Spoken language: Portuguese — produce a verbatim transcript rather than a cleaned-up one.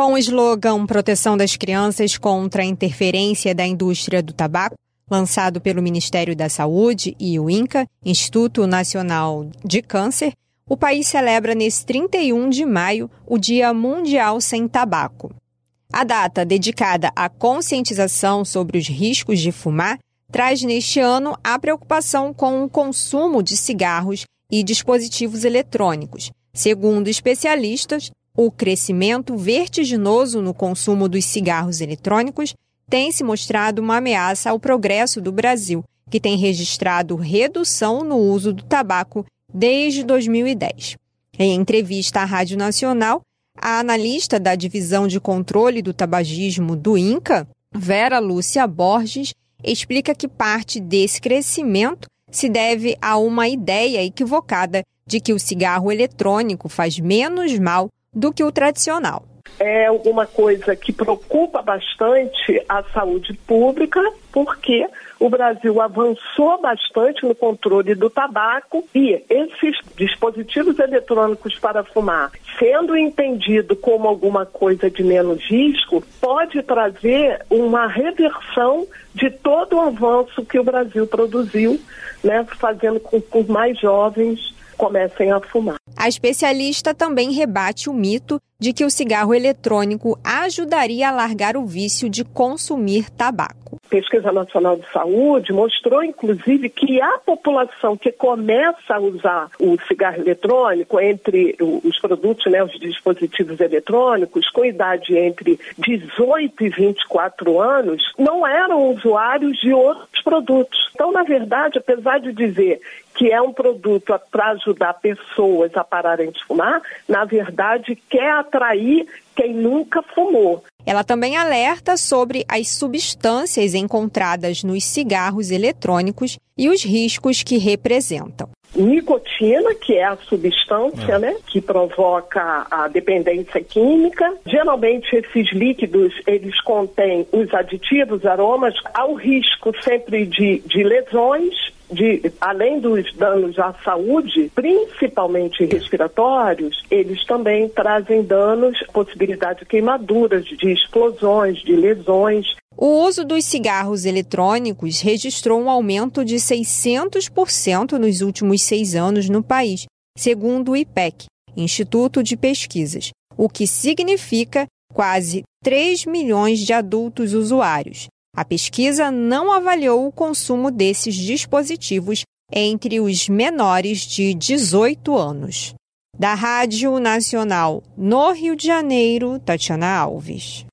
Com o slogan Proteção das Crianças contra a Interferência da Indústria do Tabaco, lançado pelo Ministério da Saúde e o INCA, Instituto Nacional de Câncer, o país celebra nesse trinta e um de maio o Dia Mundial Sem Tabaco. A data, dedicada à conscientização sobre os riscos de fumar, traz neste ano a preocupação com o consumo de cigarros e dispositivos eletrônicos. Segundo especialistas, o crescimento vertiginoso no consumo dos cigarros eletrônicos tem se mostrado uma ameaça ao progresso do Brasil, que tem registrado redução no uso do tabaco desde dois mil e dez. Em entrevista à Rádio Nacional, a analista da Divisão de Controle do Tabagismo do INCA, Vera Lúcia Borges, explica que parte desse crescimento se deve a uma ideia equivocada de que o cigarro eletrônico faz menos mal do que o tradicional. É alguma coisa que preocupa bastante a saúde pública, porque o Brasil avançou bastante no controle do tabaco e esses dispositivos eletrônicos para fumar, sendo entendido como alguma coisa de menos risco, pode trazer uma reversão de todo o avanço que o Brasil produziu, né, fazendo com que os mais jovens comecem a fumar. A especialista também rebate o mito de que o cigarro eletrônico ajudaria a largar o vício de consumir tabaco. A Pesquisa Nacional de Saúde mostrou, inclusive, que a população que começa a usar o cigarro eletrônico, entre os produtos, né, os dispositivos eletrônicos, com idade entre dezoito e vinte e quatro anos, não eram usuários de outros produtos. Então, na verdade, apesar de dizer que é um produto para ajudar pessoas a pararem de fumar, na verdade quer atrair quem nunca fumou. Ela também alerta sobre as substâncias encontradas nos cigarros eletrônicos e os riscos que representam. Nicotina, que é a substância, é. né, que provoca a dependência química. Geralmente esses líquidos, eles contêm os aditivos, aromas, há o risco sempre de, de lesões, de, além dos danos à saúde, principalmente respiratórios, eles também trazem danos, possibilidade de queimaduras, de explosões, de lesões. O uso dos cigarros eletrônicos registrou um aumento de seiscentos por cento nos últimos seis anos no país, segundo o I P E C, Instituto de Pesquisas, o que significa quase três milhões de adultos usuários. A pesquisa não avaliou o consumo desses dispositivos entre os menores de dezoito anos. Da Rádio Nacional no Rio de Janeiro, Tatiana Alves.